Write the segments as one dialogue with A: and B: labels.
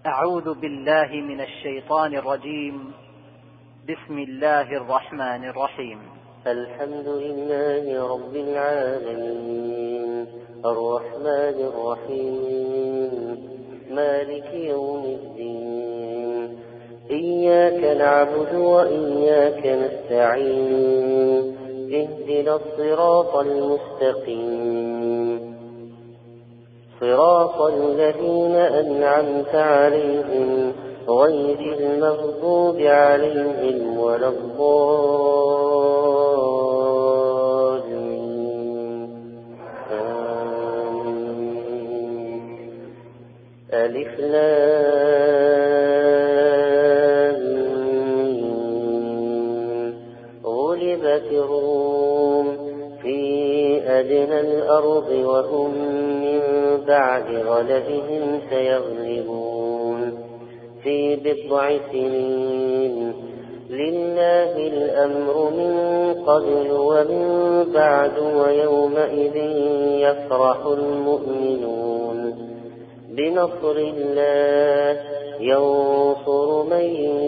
A: أعوذ بالله من الشيطان الرجيم. بسم الله الرحمن الرحيم.
B: الحمد لله رب العالمين الرحمن الرحيم مالك يوم الدين. إياك نعبد وإياك نستعين. اهدنا الصراط المستقيم صراط الذين أنعمت عليهم غير المغضوب عليهم ولا الضالين. آمين. ألف لام ميم. غلبت الروم في أدنى الأرض وهم من بعد غلبهم سيغلبون في بضع سنين. لله الأمر من قبل ومن بعد ويومئذ يفرح المؤمنون بنصر الله ينصر من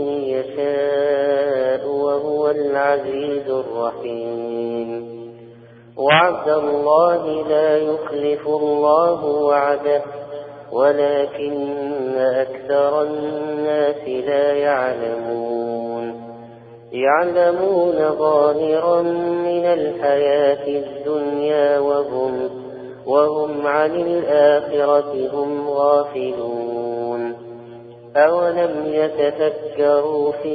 B: يشاء وهو العزيز الرحيم. وعد الله لا يخلف الله وعده ولكن أكثر الناس لا يعلمون ظاهرا من الحياة الدنيا وهم عن الآخرة هم غافلون. أولم يتفكروا في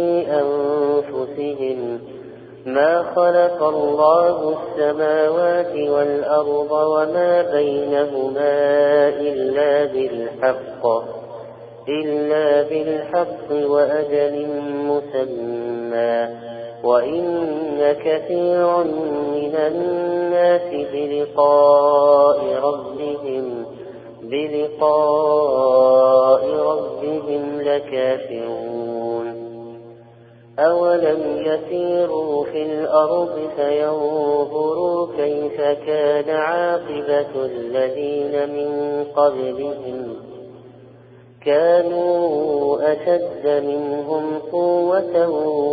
B: أنفسهم ما خلق الله السماوات والأرض وما بينهما إلا بالحق وأجل مسمى وإن كثيرا من الناس بلقاء ربهم لكافرون. أولم يسيروا في الأرض فينظروا كيف كان عاقبة الذين من قبلهم كانوا أشد منهم قوة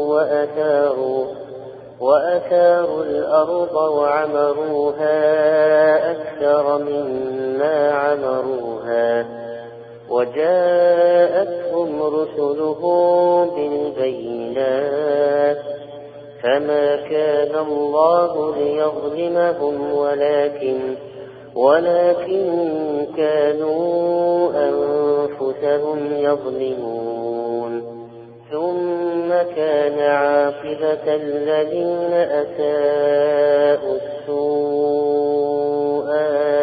B: وأثاروا الأرض وعمروها أكثر مما عمروها وجاءتهم رسلهم بالبينات فما كان الله ليظلمهم ولكن كانوا أنفسهم يظلمون. ثم كان عاقبة الذين أساءوا السوء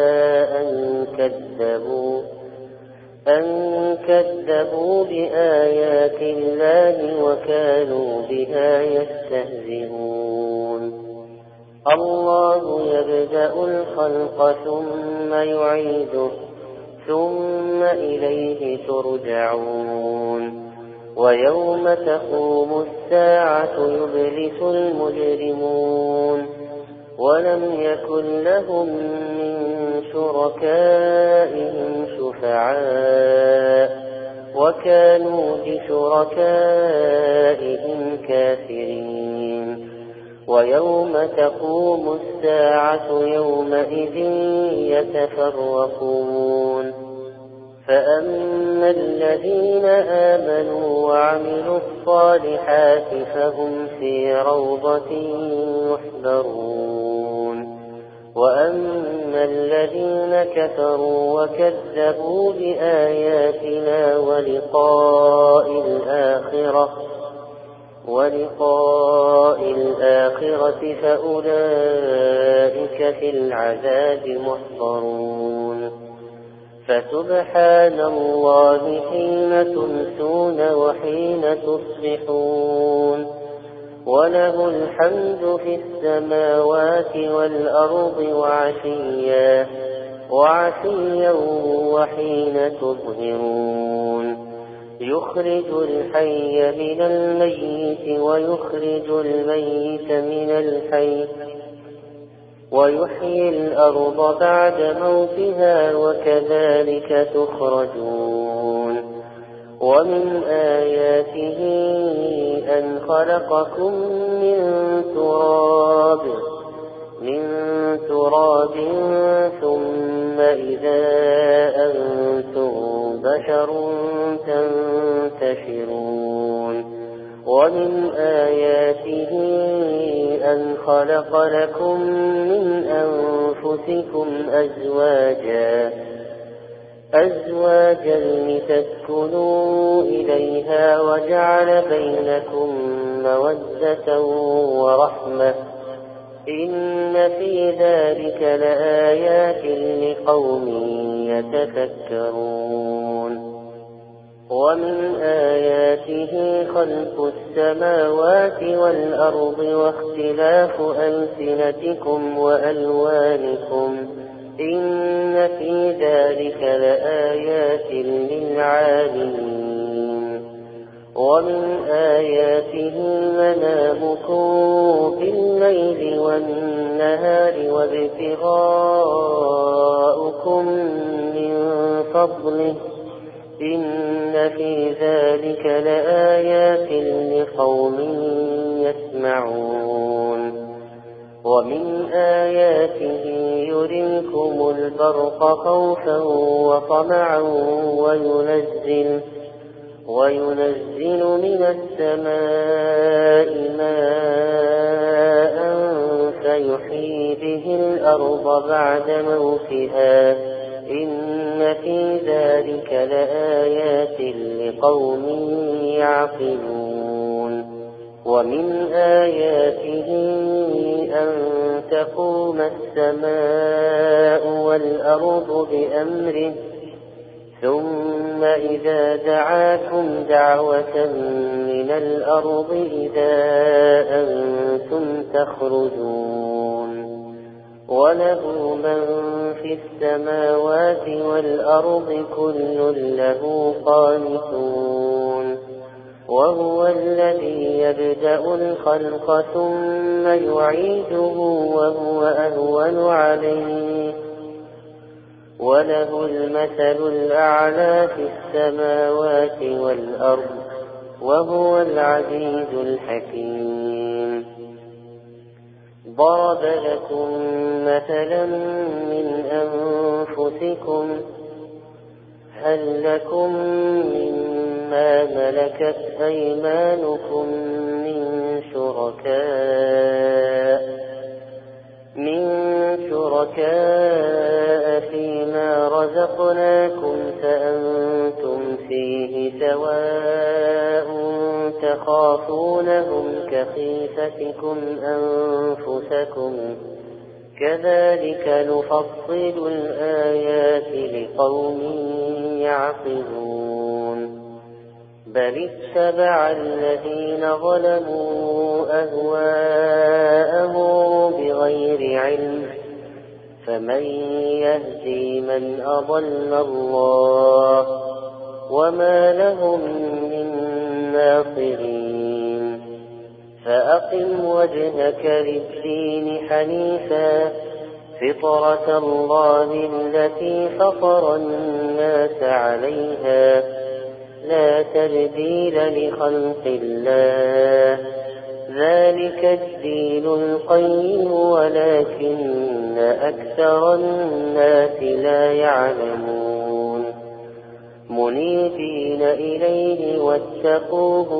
B: أن كذبوا بآيات الله وكانوا بها يستهزئون. الله يبدأ الخلق ثم يعيده ثم إليه ترجعون. ويوم تقوم الساعة يبلس المجرمون ولم يكن لهم من شركائهم شفعاء وكانوا بشركائهم كافرين. ويوم تقوم الساعة يومئذ يتفرقون. فأما الذين آمنوا وعملوا الصالحات فهم في روضة يحبرون. وأما الذين كفروا وكذبوا بآياتنا ولقاء الآخرة فأولئك في العذاب محضرون. فسبحان الله حين تمسون وحين تصبحون وله الحمد في السماوات والأرض وعشيا وحين تظهرون. يخرج الحي من الميت ويخرج الميت من الحي ويحيي الأرض بعد موتها وكذلك تخرجون. ومن آياته أن خلقكم من تراب ثم إذا أنتم بشر تنتشرون ومن آياته أن خلق لكم من أنفسكم أزواجا لتسكنوا إليها وجعل بينكم مودة ورحمة إن في ذلك لآيات لقوم يتفكرون ومن آياته خلق السماوات والأرض واختلاف ألسنتكم وألوانكم إن في ذلك لآيات للعالمين ومن آياته منامكم بالليل والنهار وابتغاؤكم من فضله إن في ذلك لآيات لقوم يسمعون ومن آياته يريكم البرق خوفا وطمعا وينزل من السماء ماء فيحيي به الأرض بعد موتها إن في ذلك لآيات لقوم يعقلون ومن آياته أن تقوم السماء والأرض بأمره ثم إذا دعاكم دعوة من الأرض إذا أنتم تخرجون وله من في السماوات والأرض كل له قانتون وهو الذي يبدأ الخلق ثم يعيده وهو أهون عليه وله المثل الأعلى في السماوات والأرض وهو العزيز الحكيم ضرب لكم مثلا من أنفسكم هل لكم مما ملكت أيمانكم من شركاء فيما رزقناكم فأنتم فيه سواء تخافونهم كخيفتكم أنفسكم كذلك نفصل الآيات لقوم يعقلون بل اتبع الذين ظلموا أهواءهم بغير علم فمن يهدي من أضل الله وما لهم من ناصرين فأقم وجهك للدين حنيفا فطرة الله التي فطر الناس عليها لا تبديل لخلق الله ذلك الدين القيم ولكن أكثر الناس لا يعلمون منيبين إليه واتقوه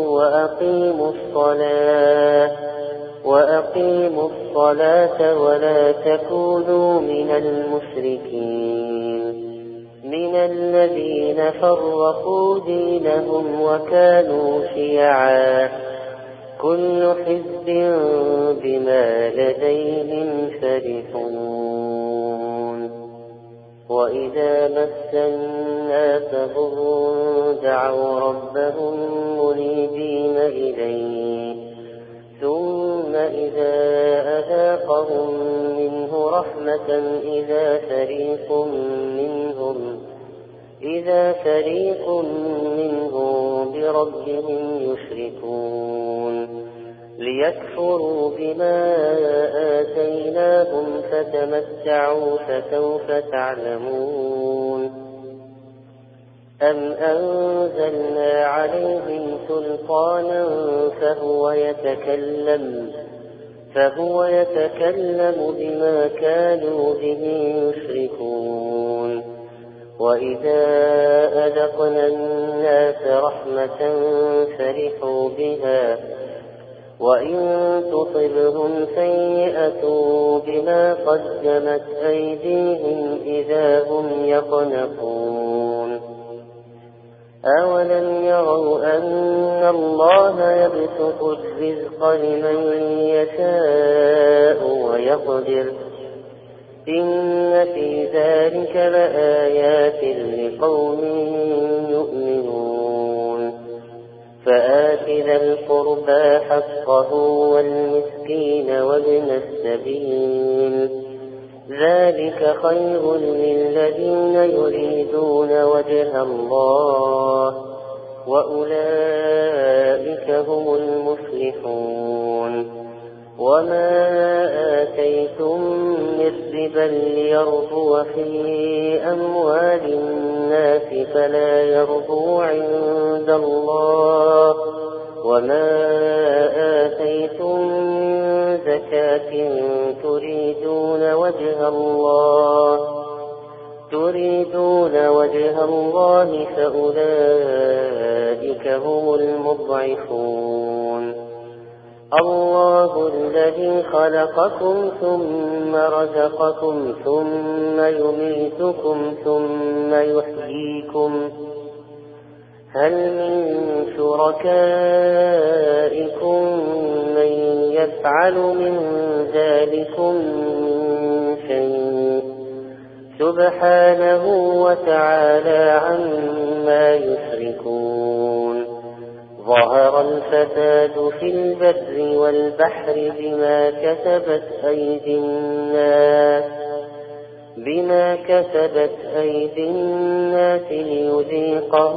B: وأقيموا الصلاة ولا تكونوا من المشركين من الذين فرقوا دينهم وكانوا شيعا كل حزب بما لديهم فرحون وإذا مس الناس ضر دعوا ربهم منيبين إليه ثم إذا أذاقهم منه رحمة إذا فريق منهم بربهم يشركون ليكفروا بما آتيناهم فتمتعوا فسوف تعلمون أم أنزلنا عليهم سلطانا فهو يتكلم بما كانوا به يشركون. وإذا أذقنا الناس رحمة فرحوا بها وإن تصبهم سيئة بما قدمت أيديهم إذا هم يقنطون. أولم يروا أن الله يبسط الرزق لمن يشاء ويقدر إن في ذلك لآيات لقوم يؤمنون. فآت ذا القربى حقه والمسكين وابن السبيل ذلك خير للذين يريدون وجه الله وأولئك هم المفلحون. وما آتيتم من ربا ليربو في أموال الناس فلا يربو عند الله وما آتيتم من زكاة تريدون وجه الله فأولئك هم المضعفون. الله الذي خلقكم ثم رزقكم ثم يميتكم ثم يحييكم هل من شركائكم من يفعل من ذلكم من شيء سبحانه وتعالى عما يشركون. ظهر الفساد في البر والبحر بما كسبت أيدي الناس ليذيقه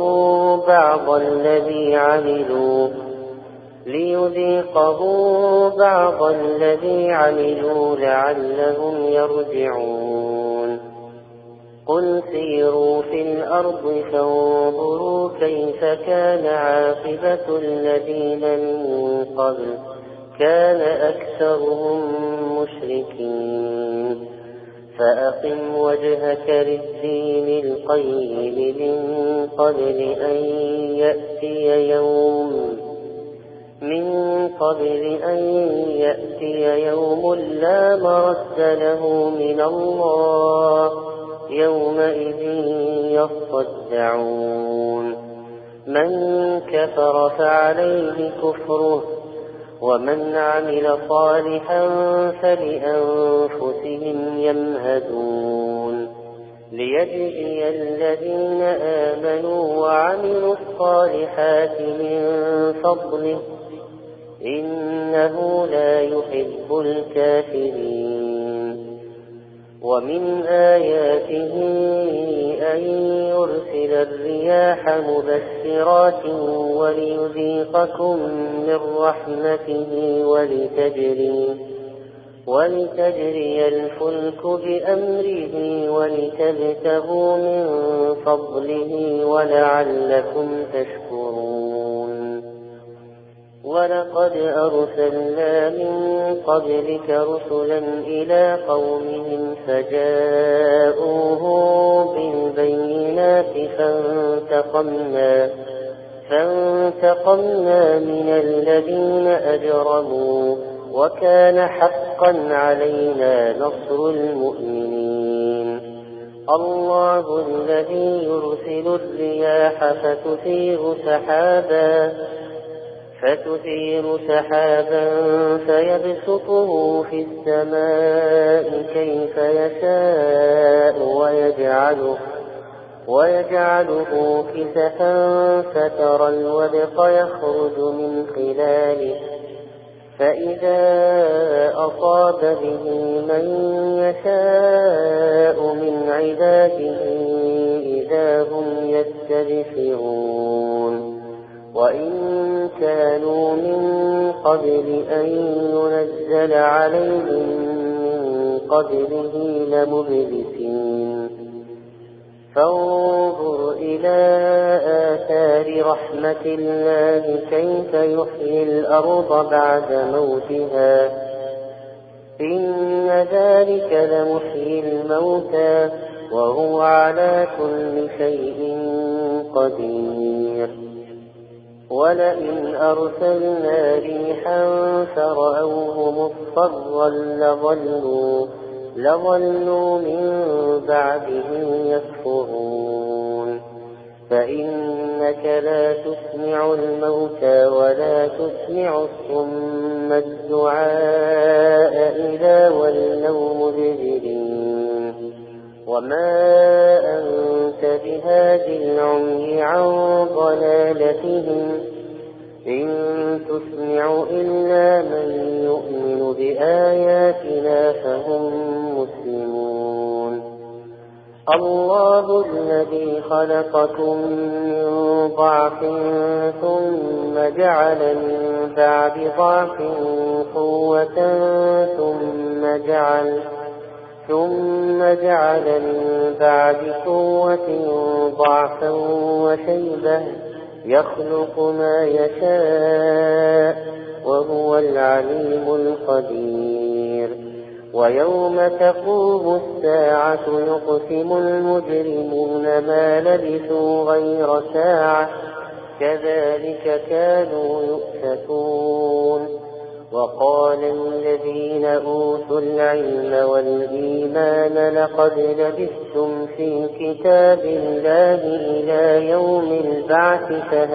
B: بعض الذي عملوا لعلهم يرجعون. قل سيروا في الأرض فانظروا كيف كان عاقبة الذين من قبل كان أكثرهم مشركين. فأقم وجهك للدين القيم من قبل أن يأتي يوم لا مرد له من الله يومئذ يصدعون. من كفر فعليه كفره ومن عمل صالحا فلأنفسهم يمهدون. ليجزي الذين آمنوا وعملوا الصالحات من فضله إنه لا يحب الكافرين. ومن آياته أن يرسل الرياح مبشرات وليذيقكم من رحمته ولتجري الفلك بأمره ولتبتغوا من فضله ولعلكم تشكرون. ولقد أرسلنا من قبلك رسلا إلى قومهم فجاءوهم بالبينات فانتقمنا من الذين أجرموا وكان حقا علينا نصر المؤمنين. الله الذي يرسل الرياح فتثير سحابا فيبسطه في السماء كيف يشاء ويجعله كسفا فترى الودق يخرج من خلاله فإذا أصاب به من يشاء من عباده إذا هم يستبشرون. وإن كانوا من قبل أن ينزل عليهم من قبله لمبلسين. فانظر إلى آثار رحمة الله كيف يحيي الأرض بعد موتها إن ذلك لمحيي الموتى وهو على كل شيء قدير ولئن أرسلنا ريحا فرأوه مصفرا لظلوا من بعده يكفرون فإنك لا تسمع الموتى ولا تسمع الصم الدعاء إذا ولوا مدبرين وما أنت بهاد العمي عن ضلالتهم إن تسمع إلا من يؤمن بآياتنا فهم مسلمون الله الذي خلقكم من ضعف ثم جعل من بعد ضعف قوة ثم جعل من بعد قوة ضعفا وشيبة يخلق ما يشاء وهو العليم القدير ويوم تقوم الساعة يقسم المجرمون ما لبثوا غير ساعة كذلك كانوا يؤفكون وقال الذين أوتوا العلم والإيمان لقد لبثتم في كتاب الله إلى يوم البعث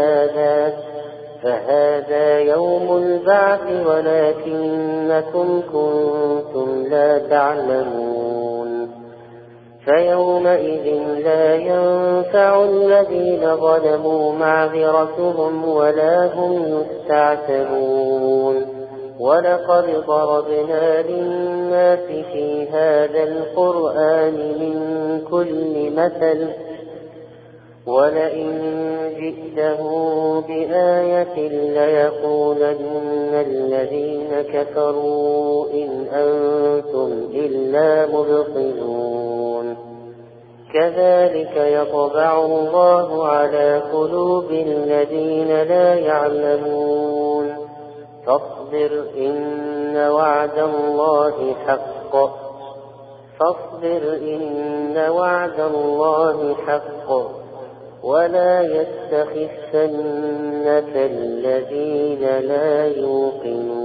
B: فهذا يوم البعث ولكنكم كنتم لا تعلمون فيومئذ لا ينفع الذين ظلموا معذرتهم ولا هم يستعتبون ولقد ضربنا للناس في هذا القرآن من كل مثل ولئن جئته بآية ليقولن الذين كفروا إن أنتم إلا مبطلون كذلك يطبع الله على قلوب الذين لا يعلمون فاصبر إن وعد الله حق ولا يستخفنك الذين لا يوقنون